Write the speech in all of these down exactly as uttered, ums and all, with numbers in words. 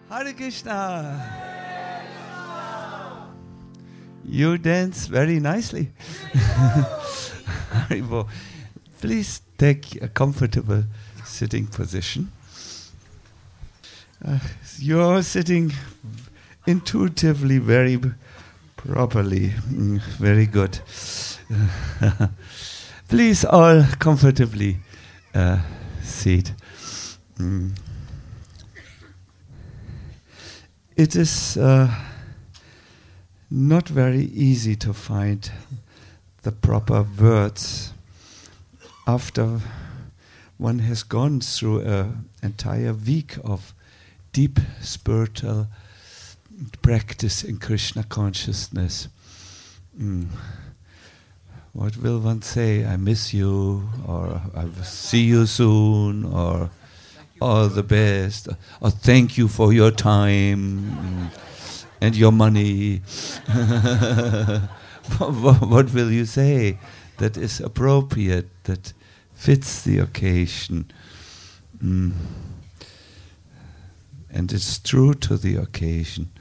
Hare Krishna. You dance very nicely. Haribo. Please take a comfortable sitting position. Uh, you're sitting intuitively very b- properly. Mm, very good. Please all comfortably uh, sit. Mm. It is uh, not very easy to find the proper words after one has gone through an entire week of deep spiritual practice in Krishna consciousness. Mm. What will one say? I miss you, or I will see you soon, or all the best, or thank you for your time mm, and your money. What will you say that is appropriate, that fits the occasion? Mm. And it's true to the occasion.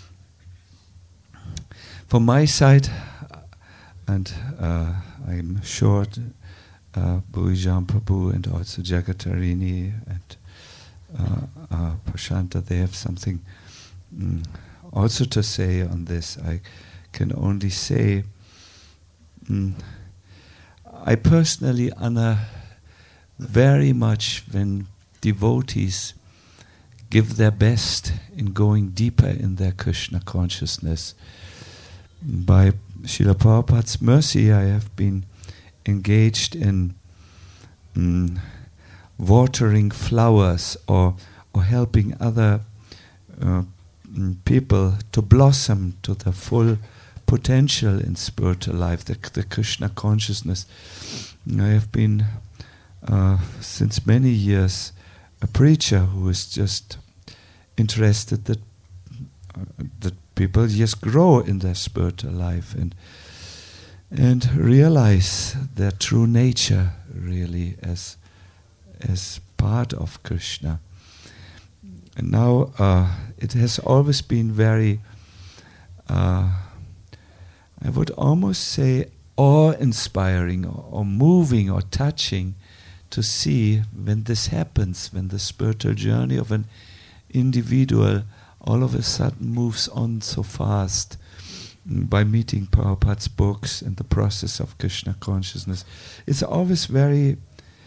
From my side, and uh, I'm sure uh, Bhujan Prabhu and also Jagatarini and uh, uh, Prashanta, they have something mm, also to say on this. I can only say mm, I personally honor very much when devotees give their best in going deeper in their Krishna consciousness. By Srila Prabhupada's mercy, I have been engaged in mm, watering flowers or or helping other uh, mm, people to blossom to the full potential in spiritual life, the, the Krishna consciousness. I have been uh, since many years a preacher who is just interested that uh, that people just grow in their spiritual life and and realize their true nature really as as part of Krishna. And now uh, it has always been very, uh, I would almost say, awe-inspiring or, or moving or touching to see when this happens, when the spiritual journey of an individual all of a sudden moves on so fast mm, by meeting Prabhupada's books and the process of Krishna consciousness. It's always very...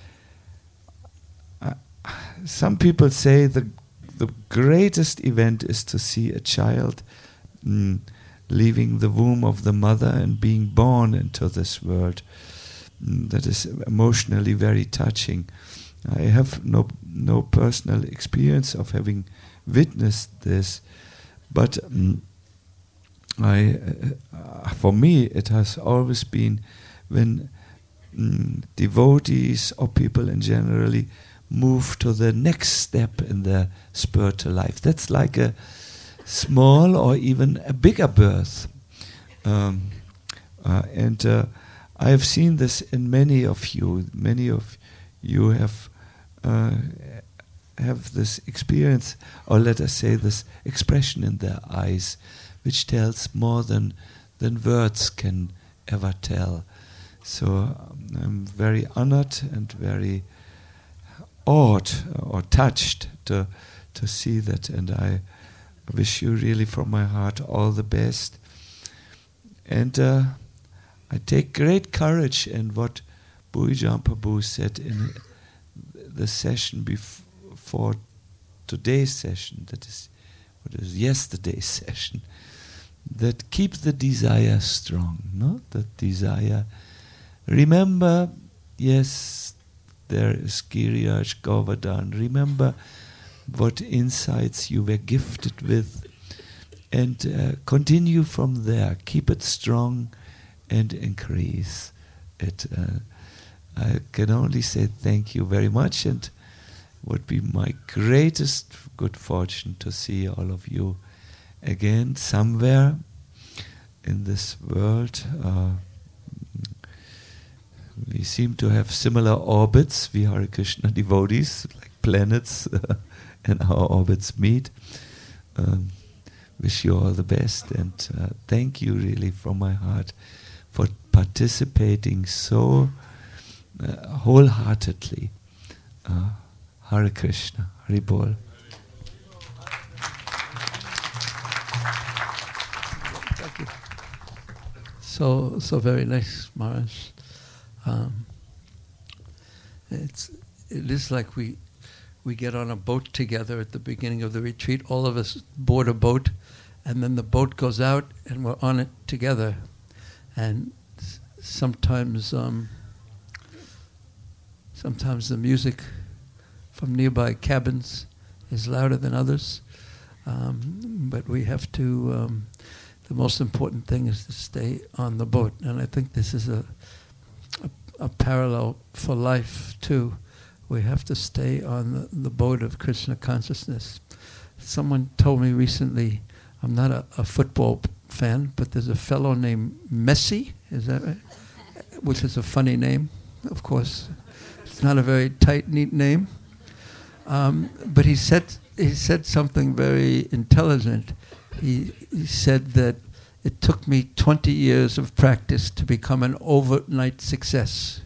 Uh, some people say the the greatest event is to see a child mm, leaving the womb of the mother and being born into this world. Mm, that is emotionally very touching. I have no no personal experience of having witnessed this, but um, I, uh, for me, it has always been when um, devotees or people in generally move to the next step in their spiritual life. That's like a small or even a bigger birth, um, uh, and uh, I have seen this in many of you. Many of you have. Uh, have this experience, or let us say this expression in their eyes, which tells more than than words can ever tell. So um, I'm very honored and very awed or touched to to see that, and I wish you really from my heart all the best. And uh, I take great courage in what Bhujan Prabhu said in the session before for today's session, that is what is yesterday's session, that keep the desire strong, no? The desire. Remember, yes, there is Giriraj Govardhan. Remember what insights you were gifted with, and uh, continue from there. Keep it strong and increase it. Uh, I can only say thank you very much, and would be my greatest good fortune to see all of you again somewhere in this world. Uh, we seem to have similar orbits. We Hare Krishna devotees, like planets, uh, and our orbits meet. um, wish you all the best, and uh, thank you really from my heart for participating so uh, wholeheartedly. Uh, Hare Krishna, Hari Bol. Thank you. So, so very nice, Maharaj. Um, it's, it is like we, we get on a boat together at the beginning of the retreat. All of us board a boat, and then the boat goes out, and we're on it together. And s- sometimes, um, sometimes the music from nearby cabins is louder than others. Um, but we have to, um, the most important thing is to stay on the boat. And I think this is a, a, a parallel for life too. We have to stay on the, the boat of Krishna consciousness. Someone told me recently, I'm not a, a football fan, but there's a fellow named Messi, is that right? Which is a funny name, of course. It's not a very tight, neat name. Um, but he said he said something very intelligent. He, he said that it took me twenty years of practice to become an overnight success.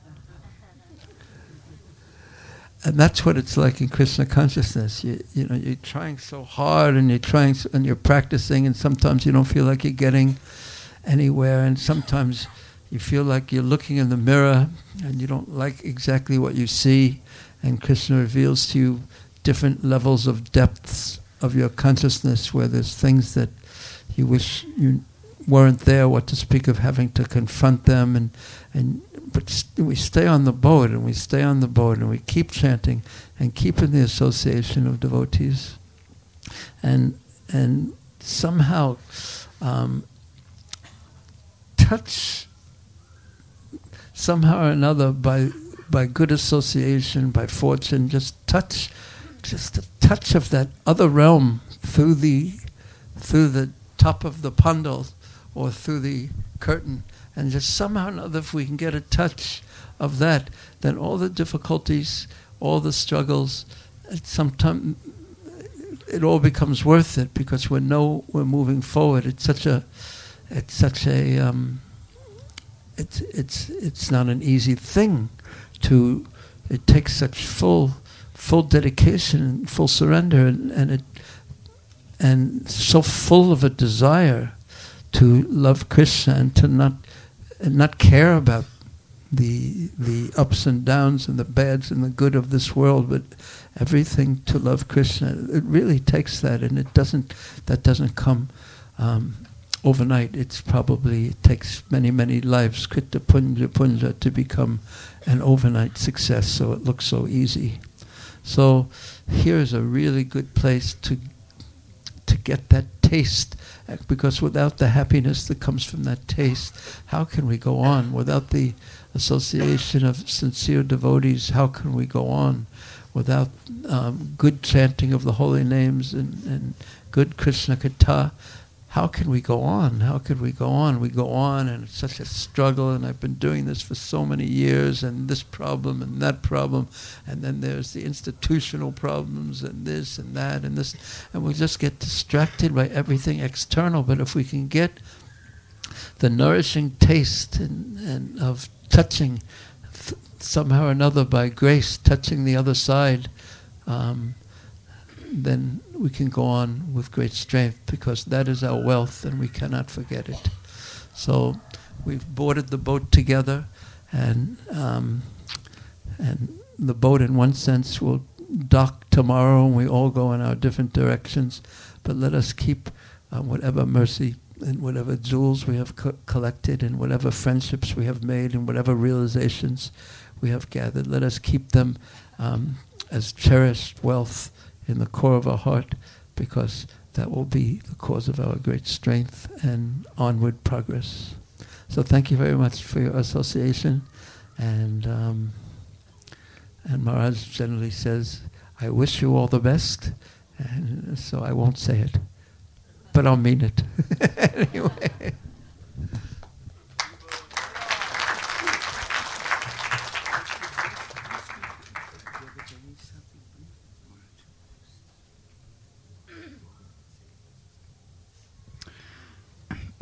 And that's what it's like in Krishna consciousness. You, you know, you're trying so hard, and you're trying, so, and you're practicing, and sometimes you don't feel like you're getting anywhere, and sometimes you feel like you're looking in the mirror, and you don't like exactly what you see. And Krishna reveals to you different levels of depths of your consciousness, where there's things that you wish you weren't there, what to speak of having to confront them. And, and but st- we stay on the boat, and we stay on the boat, and we keep chanting, and keep in the association of devotees. And, and somehow um, touch, somehow or another, by... by good association, by fortune, just touch, just a touch of that other realm through the through the top of the pandal or through the curtain, and just somehow or another, if we can get a touch of that, then all the difficulties, all the struggles, sometimes it all becomes worth it, because we know we're moving forward. It's such a, it's such a, um, it's it's it's not an easy thing. To, it takes such full, full dedication and full surrender, and, and it, and so full of a desire to love Krishna and to not, and not care about the the ups and downs and the bads and the good of this world, but everything to love Krishna. It really takes that, and it doesn't. That doesn't come um, overnight. It's probably it takes many many lives, krita punja punja, to become an overnight success, so it looks so easy. So here's a really good place to to get that taste, because without the happiness that comes from that taste, how can we go on? Without the association of sincere devotees, how can we go on? Without um, good chanting of the holy names and, and good Krishna Katha, how can we go on? How could we go on? We go on, and it's such a struggle, and I've been doing this for so many years, and this problem and that problem, and then there's the institutional problems, and this and that and this, and we just get distracted by everything external. But if we can get the nourishing taste and, and of touching, th- somehow or another by grace, touching the other side, um, then we can go on with great strength, because that is our wealth, and we cannot forget it. So we've boarded the boat together, and um, and the boat, in one sense, will dock tomorrow, and we all go in our different directions. But let us keep uh, whatever mercy and whatever jewels we have co- collected, and whatever friendships we have made, and whatever realizations we have gathered, let us keep them um, as cherished wealth in the core of our heart, because that will be the cause of our great strength and onward progress. So thank you very much for your association. And um, and Maharaj generally says, I wish you all the best, and so I won't say it, but I'll mean it. Anyway.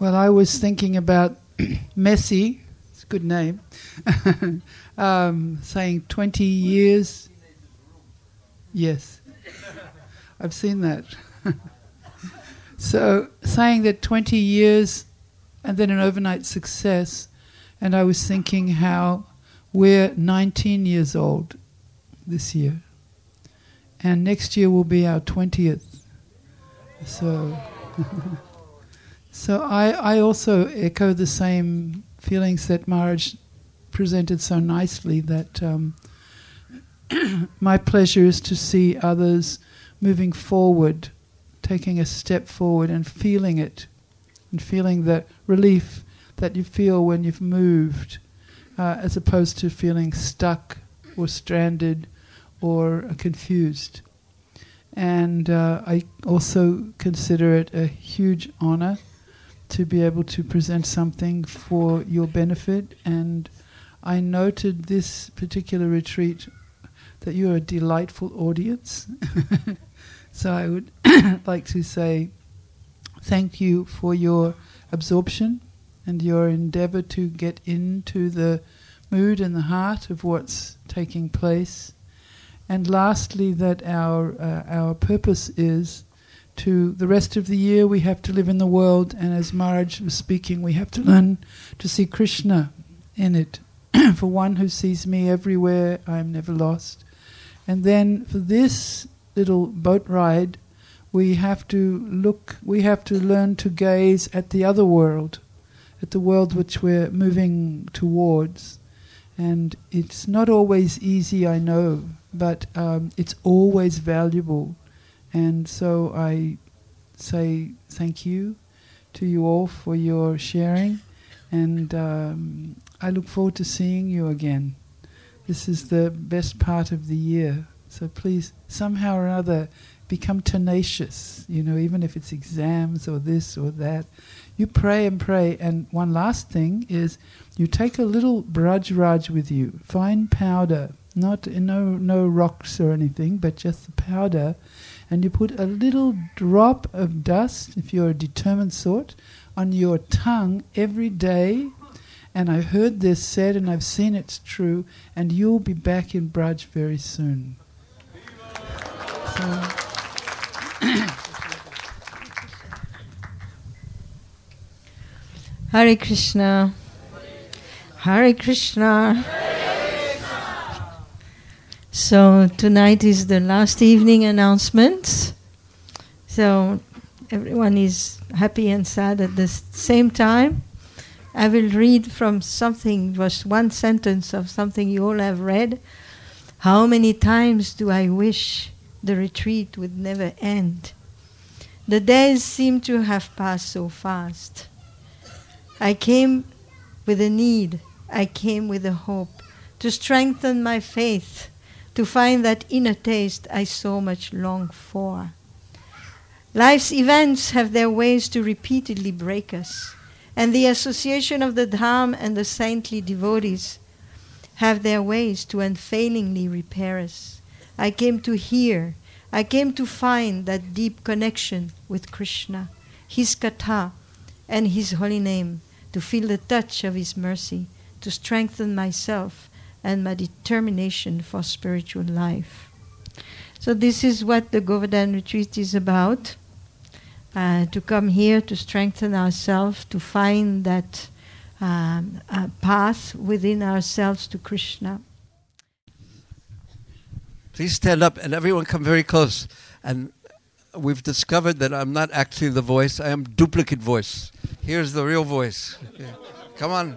Well, I was thinking about Messi, it's a good name, um, saying twenty years. Yes, I've seen that. So saying that twenty years and then an overnight success, and I was thinking how we're nineteen years old this year, and next year will be our twentieth. So, so I, I also echo the same feelings that Maharaj presented so nicely, that um, my pleasure is to see others moving forward, taking a step forward and feeling it, and feeling the relief that you feel when you've moved, uh, as opposed to feeling stuck or stranded or uh, confused. And uh, I also consider it a huge honor to be able to present something for your benefit. And I noted this particular retreat that you're a delightful audience. So I would like to say thank you for your absorption and your endeavor to get into the mood and the heart of what's taking place. And lastly, that our uh, our purpose is to, the rest of the year we have to live in the world, and as Maharaj was speaking, we have to learn to see Krishna in it. For one who sees me everywhere, I am never lost. And then for this little boat ride, we have to look, we have to learn to gaze at the other world, at the world which we're moving towards. And it's not always easy, I know, but um, it's always valuable. And so I say thank you to you all for your sharing, and um, I look forward to seeing you again. This is the best part of the year. So please, somehow or other, become tenacious, you know, even if it's exams or this or that. You pray and pray. And one last thing is, you take a little Braj Raj with you, fine powder, not no no rocks or anything, but just the powder, and you put a little drop of dust, if you're a determined sort, on your tongue every day. And I heard this said, and I've seen it's true, and you'll be back in Braj very soon. So Hare Krishna. Hare Krishna. So tonight is the last evening announcements. So everyone is happy and sad at the same time. I will read from something, just one sentence of something you all have read. How many times do I wish the retreat would never end? The days seem to have passed so fast. I came with a need, I came with a hope, to strengthen my faith, to find that inner taste I so much long for. Life's events have their ways to repeatedly break us, and the association of the Dham and the saintly devotees have their ways to unfailingly repair us. I came to hear, I came to find that deep connection with Krishna, His Katha, and His holy name, to feel the touch of His mercy, to strengthen myself and my determination for spiritual life. So this is what the Govardhan Retreat is about, uh, to come here to strengthen ourselves, to find that um, uh, path within ourselves to Krishna. Please stand up and everyone come very close. And we've discovered that I'm not actually the voice, I am duplicate voice. Here's the real voice. Okay. Come on.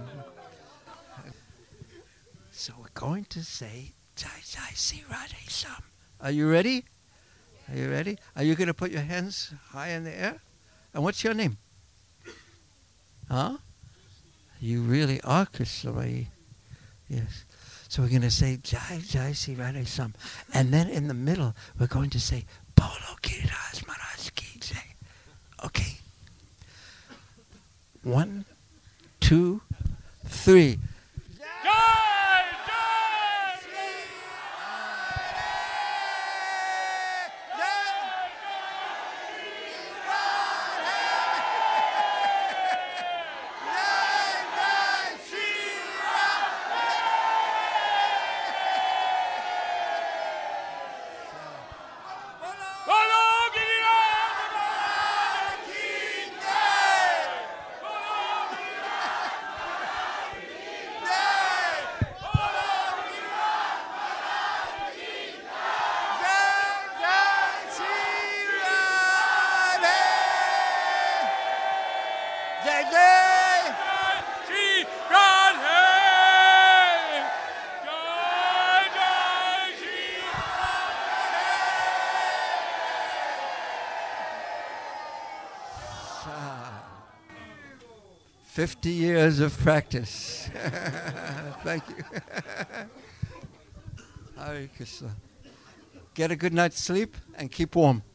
So we're going to say, Jai Jai Sri Radhe Sam. Are you ready? Are you ready? Are you going to put your hands high in the air? And what's your name? Huh? You really are Krishnamai. Yes. So we're going to say, Jai Jai Sri Radhe Sam. And then in the middle, we're going to say, Bolo Giriraj Maharaj Ki Jai. Okay. One, two, three. Ah. fifty years of practice. Thank you. Hare Krishna. Get a good night's sleep and keep warm.